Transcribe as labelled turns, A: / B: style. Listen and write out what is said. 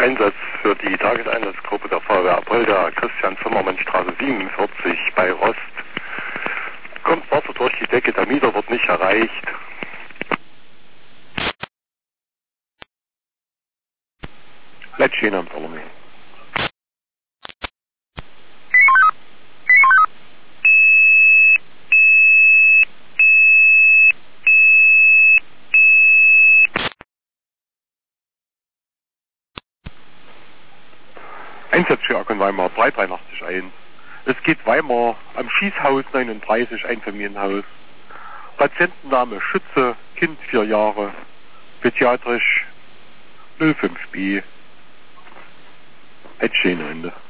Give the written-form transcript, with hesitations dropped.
A: Einsatz für die Tageseinsatzgruppe der Feuerwehr Apolda, Christian-Zimmermann-Straße 47 bei Rost. Kommt Wasser durch die Decke, der Mieter wird nicht erreicht. Letztchen am Parlament. Einsatz für Weimar 383 Es geht Weimar am Schießhaus 39, Einfamilienhaus. Patientenname Schütze, Kind 4 Jahre, pädiatrisch 05b. Ein schönes Ende.